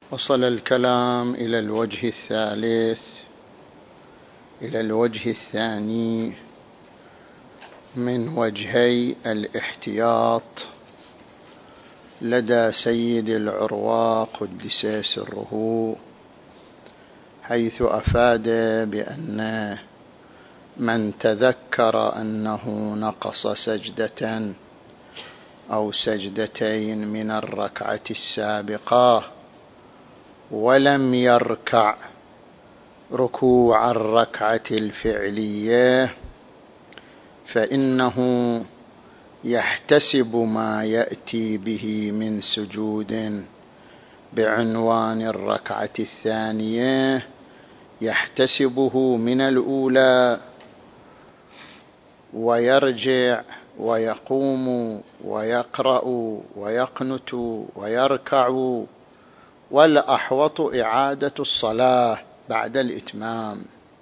وصل الكلام إلى الوجه الثالث، إلى الوجه الثاني من وجهي الاحتياط لدى سيد العروة قدس سره، حيث أفاد بأن من تذكر أنه نقص سجدة أو سجدتين من الركعة السابقة ولم يركع ركوع الركعة الفعلية، فإنه يحتسب ما يأتي به من سجود بعنوان الركعة الثانية، يحتسبه من الأولى، ويرجع ويقوم ويقرأ ويقنت ويركع، والأحوط إعادة الصلاة بعد الإتمام.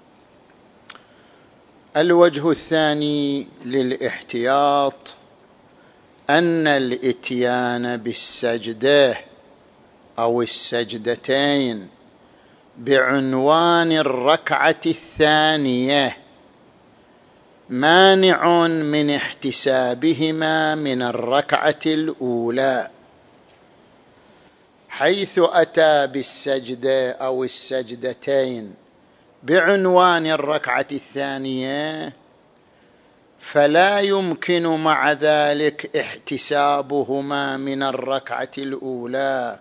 الوجه الثاني للاحتياط أن الإتيان بالسجدة أو السجدتين بعنوان الركعة الثانية مانع من احتسابهما من الركعة الأولى، حيث أتى بالسجدة أو السجدتين بعنوان الركعة الثانية، فلا يمكن مع ذلك احتسابهما من الركعة الأولى.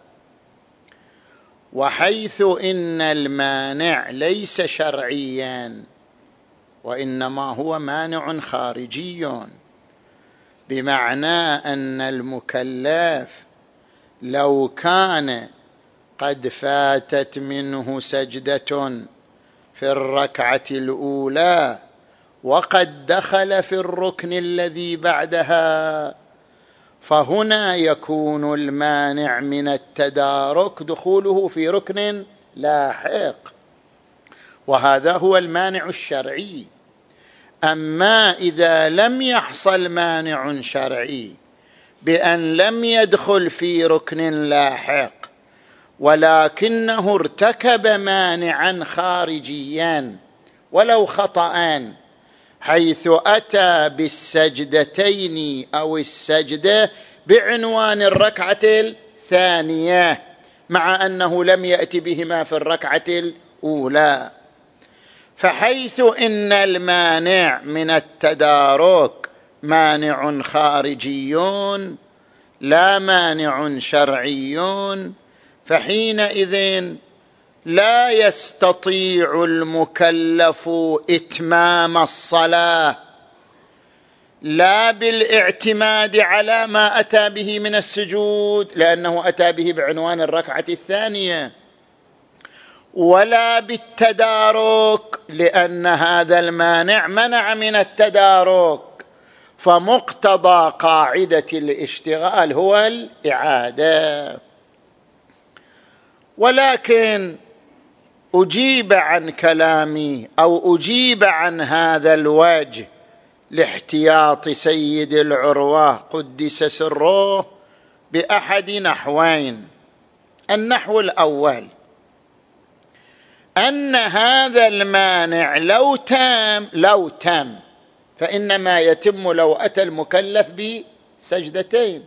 وحيث إن المانع ليس شرعيا وإنما هو مانع خارجي، بمعنى أن المكلف لو كان قد فاتت منه سجدة في الركعة الأولى وقد دخل في الركن الذي بعدها، فهنا يكون المانع من التدارك دخوله في ركن لاحق، وهذا هو المانع الشرعي. أما إذا لم يحصل مانع شرعي بأن لم يدخل في ركن لاحق ولكنه ارتكب مانعا خارجيا ولو خطأ، حيث أتى بالسجدتين أو السجدة بعنوان الركعة الثانية مع أنه لم يأتي بهما في الركعة الأولى، فحيث إن المانع من التدارك مانع خارجي لا مانع شرعي، فحينئذ لا يستطيع المكلف إتمام الصلاة لا بالاعتماد على ما أتى به من السجود لأنه أتى به بعنوان الركعة الثانية، ولا بالتدارك لأن هذا المانع منع من التدارك، فمقتضى قاعدة الاشتغال هو الإعادة. ولكن أجيب عن كلامي أو أجيب عن هذا الوجه لاحتياط سيد العروة قدس سره بأحد نحوين. النحو الأول أن هذا المانع لو تم فإنما يتم لو أتى المكلف بسجدتين،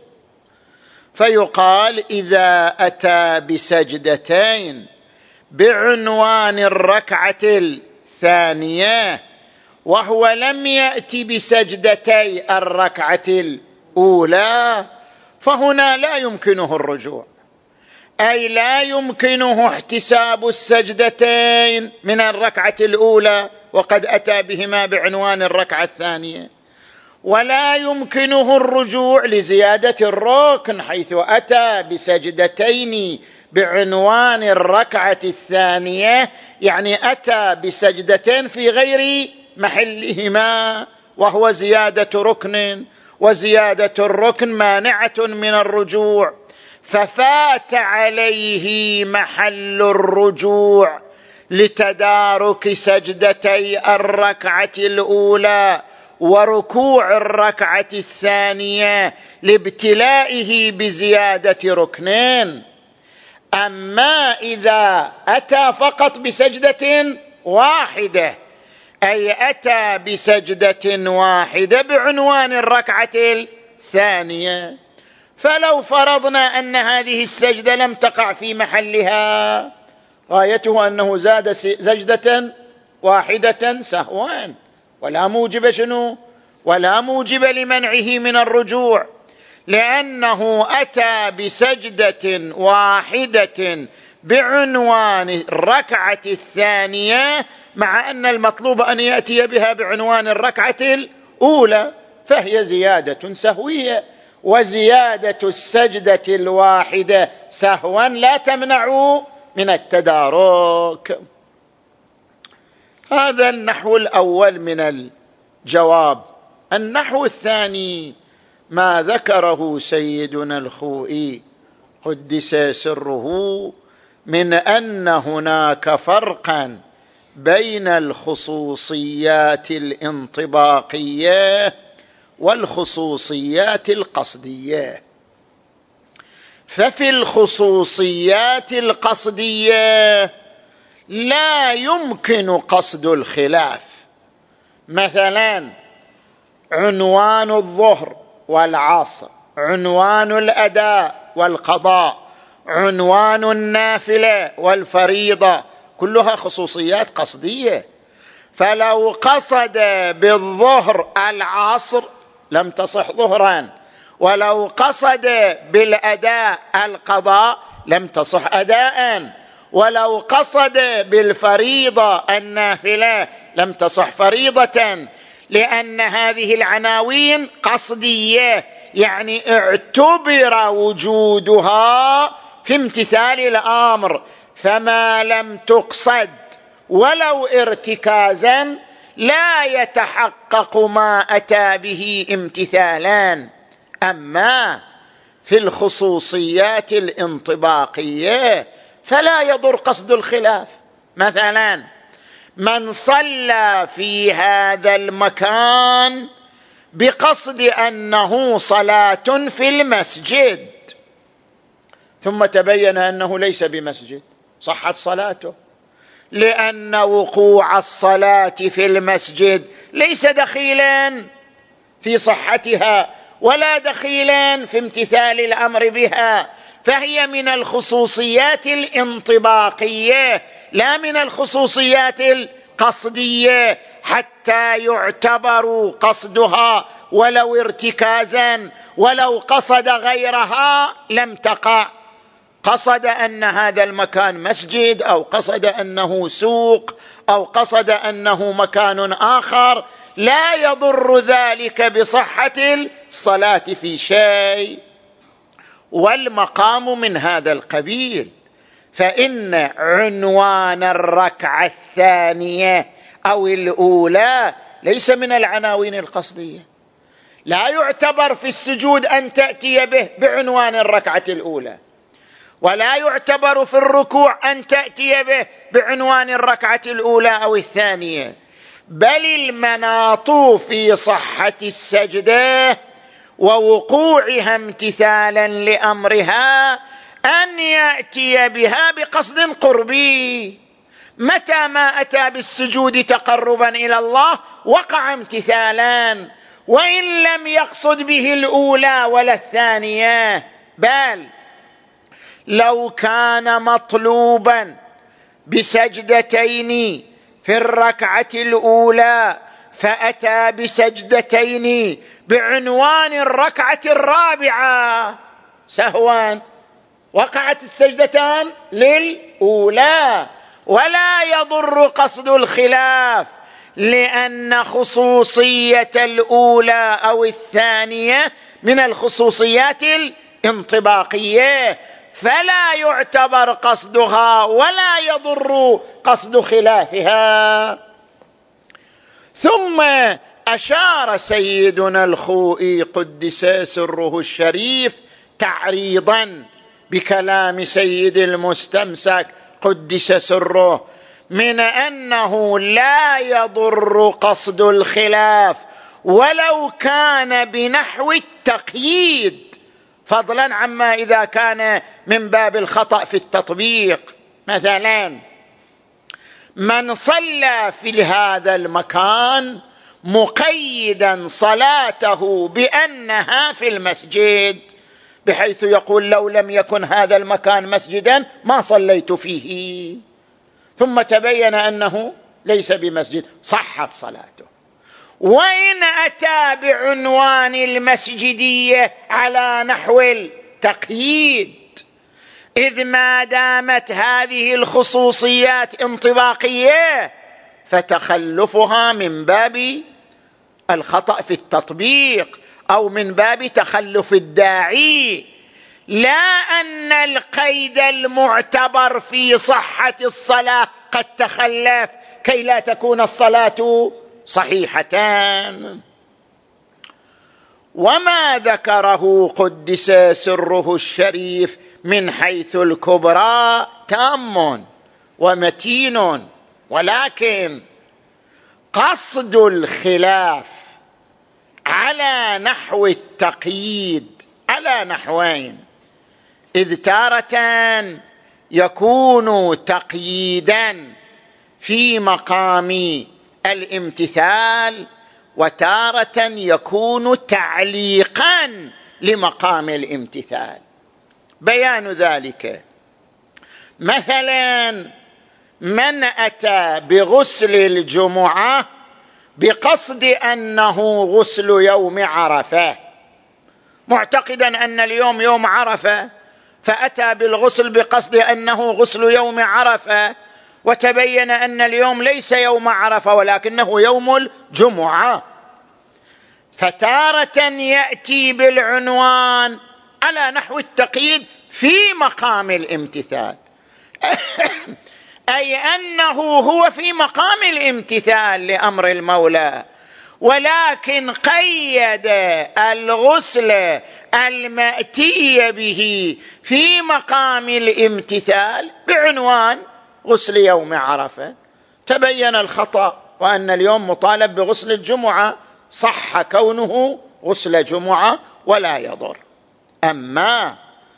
فيقال إذا أتى بسجدتين بعنوان الركعة الثانية وهو لم يأتي بسجدتي الركعة الأولى، فهنا لا يمكنه الرجوع، أي لا يمكنه احتساب السجدتين من الركعة الأولى وقد أتى بهما بعنوان الركعة الثانية، ولا يمكنه الرجوع لزيادة الركن حيث أتى بسجدتين بعنوان الركعة الثانية، يعني أتى بسجدتين في غير محلهما وهو زيادة ركن، وزيادة الركن مانعة من الرجوع، ففات عليه محل الرجوع لتدارك سجدتي الركعة الأولى وركوع الركعة الثانية لابتلائه بزيادة ركنين. أما إذا أتى فقط بسجدة واحدة، أي أتى بسجدة واحدة بعنوان الركعة الثانية، فلو فرضنا أن هذه السجدة لم تقع في محلها، غايته أنه زاد سجدة واحدة سهوا، ولا موجب شنو؟ ولا موجب لمنعه من الرجوع، لأنه أتى بسجدة واحدة بعنوان الركعة الثانية، مع أن المطلوب أن يأتي بها بعنوان الركعة الأولى، فهي زيادة سهوية، وزيادة السجدة الواحدة سهوا لا تمنع من التدارك. هذا النحو الأول من الجواب. النحو الثاني ما ذكره سيدنا الخوئي قدس سره من أن هناك فرقا بين الخصوصيات الانطباقية والخصوصيات القصدية. ففي الخصوصيات القصدية لا يمكن قصد الخلاف، مثلا عنوان الظهر والعصر، عنوان الأداء والقضاء، عنوان النافلة والفريضة، كلها خصوصيات قصدية. فلو قصد بالظهر العصر لم تصح ظهرا، ولو قصد بالأداء القضاء لم تصح أداء، ولو قصد بالفريضة النافلة لم تصح فريضة، لأن هذه العناوين قصدية، يعني اعتبر وجودها في امتثال الأمر، فما لم تقصد ولو ارتكازا لا يتحقق ما أتى به امتثالا. أما في الخصوصيات الانطباقية فلا يضر قصد الخلاف، مثلا من صلى في هذا المكان بقصد أنه صلاة في المسجد ثم تبين أنه ليس بمسجد، صحت صلاته، لأن وقوع الصلاة في المسجد ليس دخيلا في صحتها ولا دخيلا في امتثال الأمر بها، فهي من الخصوصيات الانطباقية لا من الخصوصيات القصدية، حتى يعتبر قصدها ولو ارتكازا، ولو قصد غيرها لم تقع. قصد أن هذا المكان مسجد، أو قصد أنه سوق، أو قصد أنه مكان آخر، لا يضر ذلك بصحة الصلاة في شيء. والمقام من هذا القبيل، فإن عنوان الركعة الثانية أو الأولى ليس من العناوين القصدية، لا يعتبر في السجود أن تأتي به بعنوان الركعة الأولى، ولا يعتبر في الركوع أن تأتي به بعنوان الركعة الأولى أو الثانية، بل المناط في صحة السجدة ووقوعها امتثالا لأمرها أن يأتي بها بقصد قربي. متى ما أتى بالسجود تقربا إلى الله وقع امتثالا، وإن لم يقصد به الأولى ولا الثانية. بل لو كان مطلوبا بسجدتين في الركعة الأولى فأتى بسجدتين بعنوان الركعة الرابعة سهوا، وقعت السجدتان للأولى، ولا يضر قصد الخلاف، لأن خصوصية الأولى أو الثانية من الخصوصيات الانطباقية، فلا يعتبر قصدها ولا يضر قصد خلافها. ثم أشار سيدنا الخوئي قدس سره الشريف تعريضا بكلام سيد المستمسك قدس سره من أنه لا يضر قصد الخلاف ولو كان بنحو التقييد، فضلا عما إذا كان من باب الخطأ في التطبيق. مثلا من صلى في هذا المكان مقيدا صلاته بأنها في المسجد، بحيث يقول لو لم يكن هذا المكان مسجدا ما صليت فيه، ثم تبين أنه ليس بمسجد، صحت صلاته. وإن أتى بعنوان المسجدية على نحو التقييد، إذ ما دامت هذه الخصوصيات انطباقية فتخلفها من باب الخطأ في التطبيق أو من باب تخلف الداعي، لا أن القيد المعتبر في صحة الصلاة قد تخلف كي لا تكون الصلاة صحيحتان. وما ذكره قدس سره الشريف من حيث الكبرى تام ومتين، ولكن قصد الخلاف على نحو التقييد على نحوين، إذ تارة يكون تقييدا في مقام الامتثال، وتارة يكون تعليقا لمقام الامتثال. بيان ذلك: مثلا من أتى بغسل الجمعة بقصد أنه غسل يوم عرفة، معتقدا أن اليوم يوم عرفة، فأتى بالغسل بقصد أنه غسل يوم عرفة، وتبين أن اليوم ليس يوم عرفة ولكنه يوم الجمعة، فتارة يأتي بالعنوان على نحو التقييد في مقام الامتثال أي أنه هو في مقام الامتثال لأمر المولى، ولكن قيد الغسل المأتي به في مقام الامتثال بعنوان غسل يوم عرفة. تبين الخطأ، وأن اليوم مطالب بغسل الجمعة، صح كونه غسل جمعة ولا يضر. أما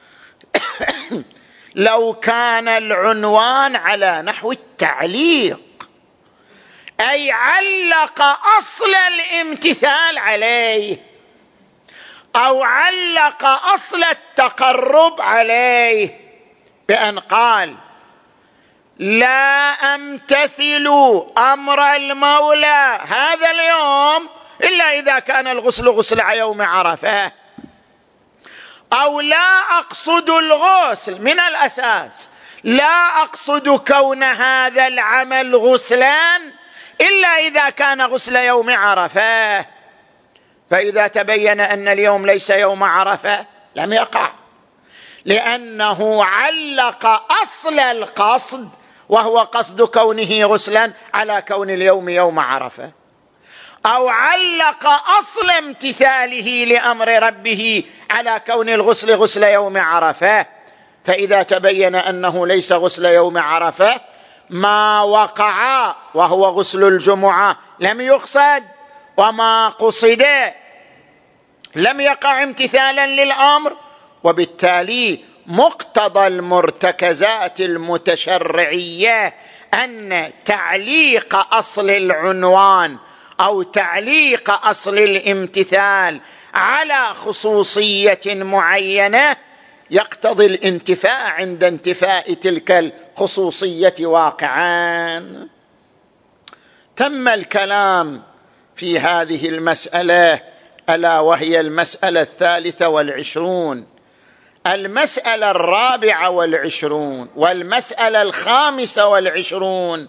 لو كان العنوان على نحو التعليق، أي علق أصل الامتثال عليه أو علق أصل التقرب عليه بأن قال لا أمتثل أمر المولى هذا اليوم إلا إذا كان الغسل غسل يوم عرفة، أو لا أقصد الغسل من الأساس، لا أقصد كون هذا العمل غسلان إلا إذا كان غسل يوم عرفة، فإذا تبين أن اليوم ليس يوم عرفة لم يقع، لأنه علق أصل القصد وهو قصد كونه غسلا على كون اليوم يوم عرفة، أو علق أصل امتثاله لأمر ربه على كون الغسل غسل يوم عرفة، فإذا تبين أنه ليس غسل يوم عرفة ما وقع وهو غسل الجمعة لم يقصد، وما قصد لم يقع امتثالا للأمر، وبالتالي مقتضى المرتكزات المتشرعية أن تعليق أصل العنوان أو تعليق أصل الامتثال على خصوصية معينة يقتضي الانتفاء عند انتفاء تلك الخصوصية واقعا. تم الكلام في هذه المسألة، ألا وهي المسألة 23، المسألة 24 والمسألة 25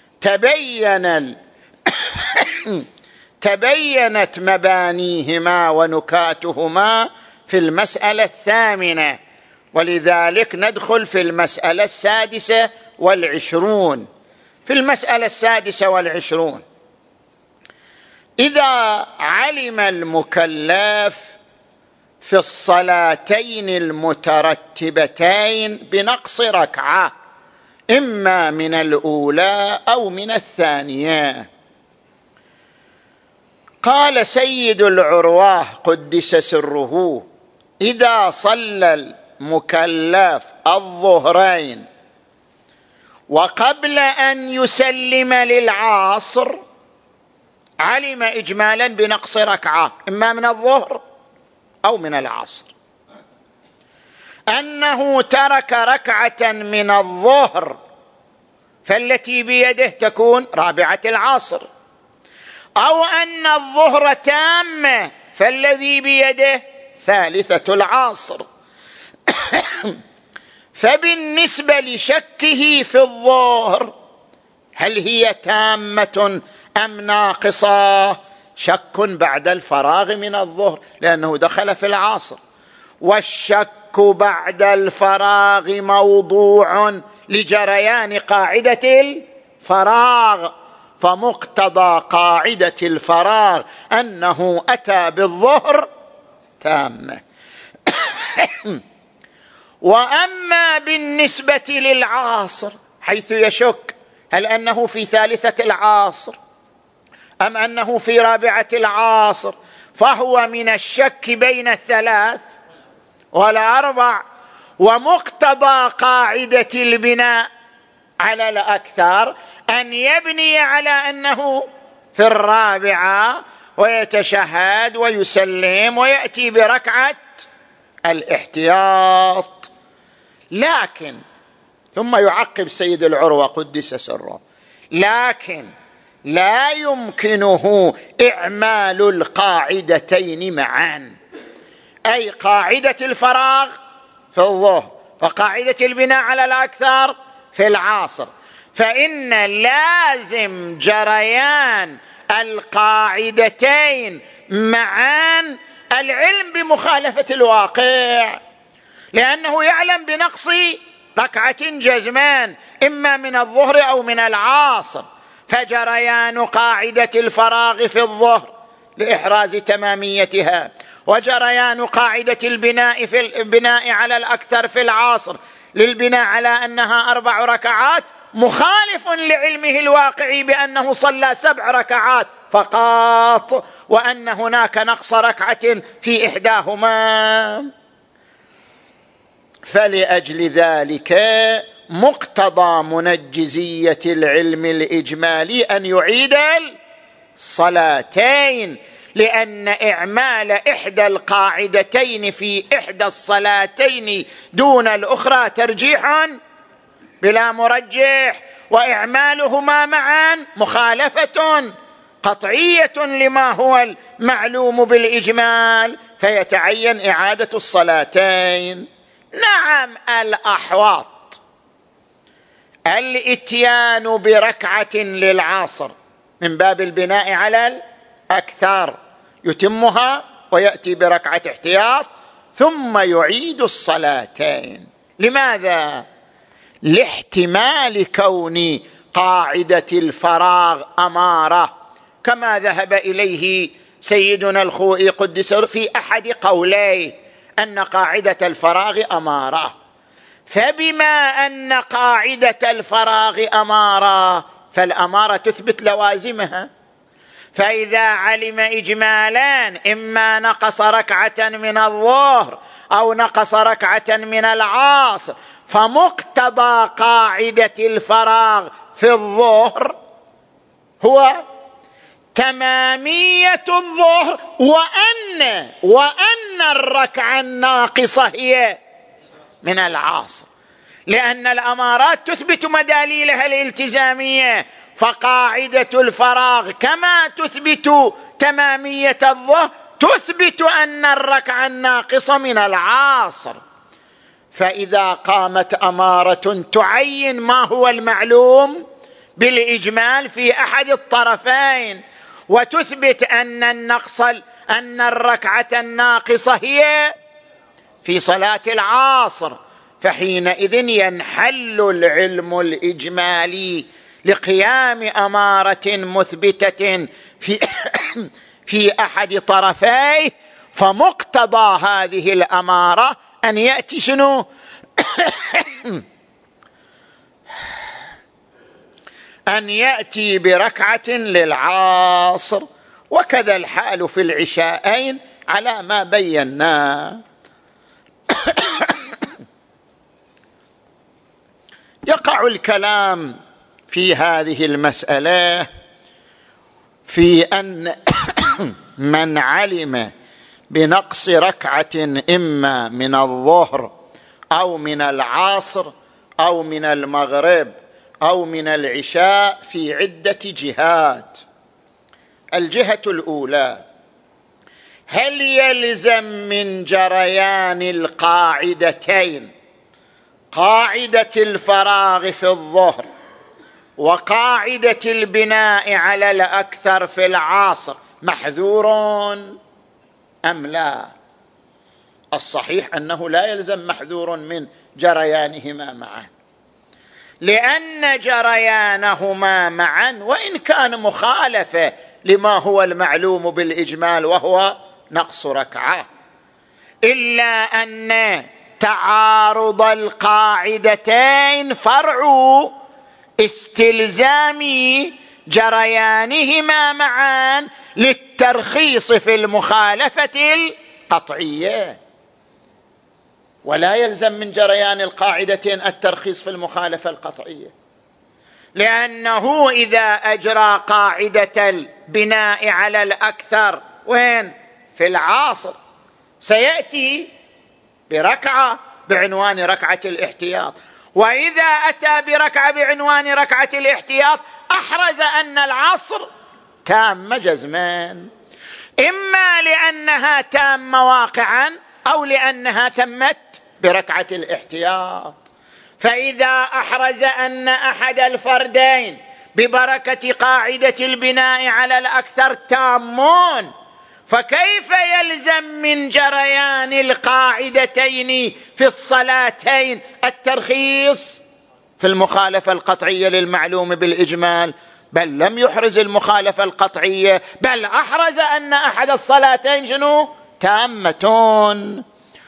تبينت مبانيهما ونكاتهما في المسألة 8، ولذلك ندخل في المسألة 26. في المسألة 26: إذا علم المكلف في الصلاتين المترتبتين بنقص ركعة إما من الأولى أو من الثانية، قال سيد العروة قدس سره: إذا صلى المكلف الظهرين وقبل أن يسلم للعصر علم إجمالا بنقص ركعة إما من الظهر أو من العصر، أنه ترك ركعة من الظهر فالتي بيده تكون رابعة العصر، أو أن الظهر تامة فالذي بيده ثالثة العصر. فبالنسبة لشكه في الظهر هل هي تامة أم ناقصة؟ شك بعد الفراغ من الظهر لأنه دخل في العصر، والشك بعد الفراغ موضوع لجريان قاعدة الفراغ، فمقتضى قاعدة الفراغ أنه أتى بالظهر تامة. وأما بالنسبة للعصر حيث يشك هل أنه في ثالثة العصر أم أنه في رابعة العصر، فهو من الشك بين الثلاث والأربع، ومقتضى قاعدة البناء على الأكثر أن يبني على أنه في الرابعة ويتشهد ويسلم ويأتي بركعة الاحتياط. لكن ثم يعقب سيد العروة قدس سره، لكن لا يمكنه إعمال القاعدتين معا، أي قاعدة الفراغ في الظهر وقاعدة البناء على الأكثر في العصر، فإن لازم جريان القاعدتين معا العلم بمخالفة الواقع، لأنه يعلم بنقص ركعة جزمان إما من الظهر أو من العصر، فجريان قاعدة الفراغ في الظهر لإحراز تماميتها، وجريان قاعدة البناء على الأكثر في العصر للبناء على أنها 4 ركعات مخالف لعلمه الواقعي بأنه صلى 7 ركعات فقط، وأن هناك نقص ركعة في إحداهما. فلأجل ذلك مقتضى منجزية العلم الإجمالي أن يعيد الصلاتين، لأن إعمال إحدى القاعدتين في إحدى الصلاتين دون الأخرى ترجيح بلا مرجح، وإعمالهما معا مخالفة قطعية لما هو المعلوم بالإجمال، فيتعين إعادة الصلاتين. نعم، الأحواط الاتيان بركعة للعصر من باب البناء على الأكثر يتمها ويأتي بركعة احتياط ثم يعيد الصلاتين. لماذا؟ لاحتمال كون قاعدة الفراغ أمارة كما ذهب إليه سيدنا الخوئي قدس في أحد قوليه أن قاعدة الفراغ أمارة. فبما أن قاعدة الفراغ أمارة فالأمارة تثبت لوازمها، فإذا علم إجمالان إما نقص ركعة من الظهر أو نقص ركعة من العصر، فمقتضى قاعدة الفراغ في الظهر هو تمامية الظهر، وأن الركعة الناقصة هي من العصر، لأن الأمارات تثبت مداليلها الالتزامية، فقاعدة الفراغ كما تثبت تمامية الظهر تثبت أن الركعة الناقصة من العصر. فإذا قامت أمارة تعين ما هو المعلوم بالإجمال في أحد الطرفين وتثبت أن الركعة الناقصة هي في صلاة العصر، فحينئذ ينحل العلم الإجمالي لقيام أمارة مثبتة في أحد طرفيه، فمقتضى هذه الأمارة أن يأتي شنو؟ أن يأتي بركعة للعصر. وكذا الحال في العشاءين على ما بينا. الكلام في هذه المسألة في أن من علم بنقص ركعة إما من الظهر أو من العصر أو من المغرب أو من العشاء في عدة جهات. الجهة الأولى: هل يلزم من جريان القاعدتين، قاعدة الفراغ في الظهر وقاعدة البناء على الأكثر في العصر، محذور أم لا؟ الصحيح أنه لا يلزم محذور من جريانهما معا، لأن جريانهما معا وإن كان مخالفة لما هو المعلوم بالإجمال وهو نقص ركعة، إلا أن تعارض القاعدتين فرع استلزام جريانهما معا للترخيص في المخالفة القطعية، ولا يلزم من جريان القاعدتين الترخيص في المخالفة القطعية، لأنه إذا أجرى قاعدة البناء على الأكثر وين؟ في العصر، سيأتي بركعة بعنوان ركعة الاحتياط، وإذا أتى بركعة بعنوان ركعة الاحتياط أحرز أن العصر تام جزمان، إما لأنها تام واقعا أو لأنها تمت بركعة الاحتياط. فإذا أحرز أن أحد الفردين ببركة قاعدة البناء على الأكثر تامون، فكيف يلزم من جريان القاعدتين في الصلاتين الترخيص في المخالفة القطعية للمعلوم بالإجمال؟ بل لم يحرز المخالفة القطعية، بل أحرز أن أحد الصلاتين شنو؟ تامتون.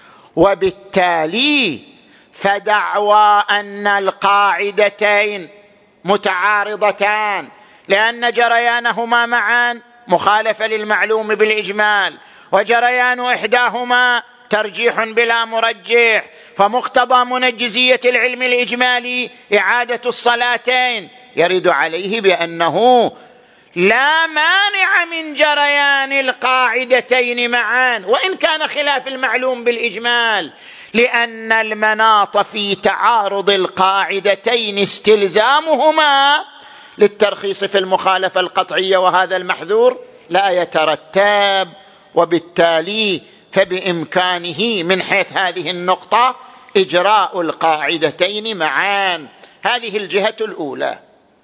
وبالتالي فدعوى أن القاعدتين متعارضتان لأن جريانهما معا مخالفة للمعلوم بالإجمال، وجريان إحداهما ترجيح بلا مرجح، فمقتضى منجزية العلم الإجمالي إعادة الصلاتين، يرد عليه بأنه لا مانع من جريان القاعدتين معا وإن كان خلاف المعلوم بالإجمال، لأن المناط في تعارض القاعدتين استلزامهما للترخيص في المخالفة القطعية، وهذا المحذور لا يترتب. وبالتالي فبإمكانه من حيث هذه النقطة إجراء القاعدتين معا. هذه الجهة الأولى.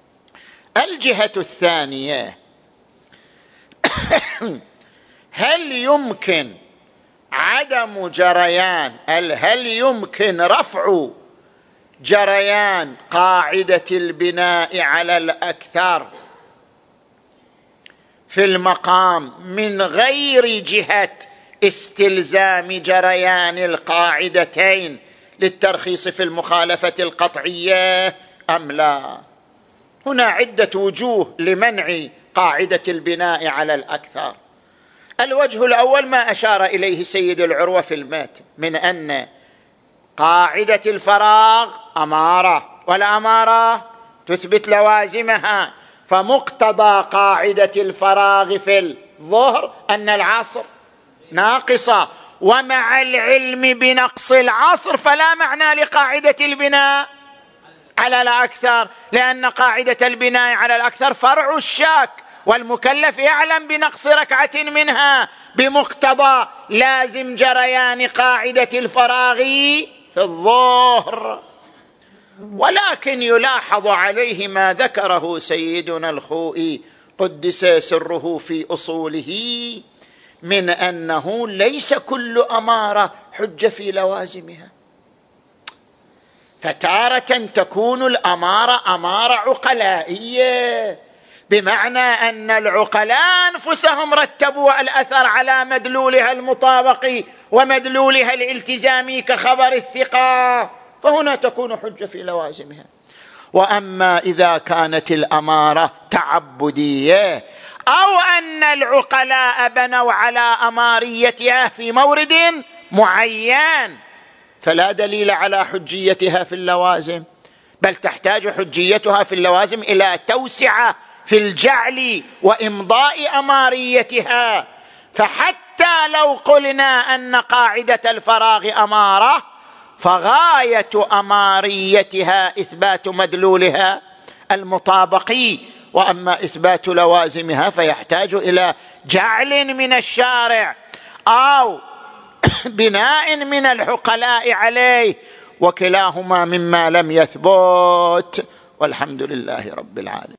الجهة الثانية: هل يمكن عدم جريان، هل يمكن رفع جريان قاعدة البناء على الأكثر في المقام من غير جهة استلزام جريان القاعدتين للترخيص في المخالفة القطعية أم لا؟ هنا عدة وجوه لمنع قاعدة البناء على الأكثر. الوجه الأول ما أشار إليه سيد العروة في المتن من أن قاعدة الفراغ أمارة، والأمارة تثبت لوازمها، فمقتضى قاعدة الفراغ في الظهر أن العصر ناقصة، ومع العلم بنقص العصر فلا معنى لقاعدة البناء على الأكثر، لأن قاعدة البناء على الأكثر فرع الشك، والمكلف يعلم بنقص ركعة منها بمقتضى لازم جريان قاعدة الفراغ في الظهر. ولكن يلاحظ عليه ما ذكره سيدنا الخوئي قدس سره في أصوله من أنه ليس كل أمارة حجة في لوازمها، فتارة تكون الأمارة أمارة عقلائية، بمعنى أن العقلاء أنفسهم رتبوا الأثر على مدلولها المطابق ومدلولها الالتزامي كخبر الثقة، فهنا تكون حجة في لوازمها. وأما إذا كانت الأمارة تعبدية أو أن العقلاء بنوا على أماريتها في مورد معين فلا دليل على حجيتها في اللوازم، بل تحتاج حجيتها في اللوازم إلى توسعة في الجعل وإمضاء أماريتها. فحتى لو قلنا أن قاعدة الفراغ أمارة، فغاية أماريتها إثبات مدلولها المطابقي، وأما إثبات لوازمها فيحتاج إلى جعل من الشارع أو بناء من العقلاء عليه، وكلاهما مما لم يثبت، والحمد لله رب العالمين.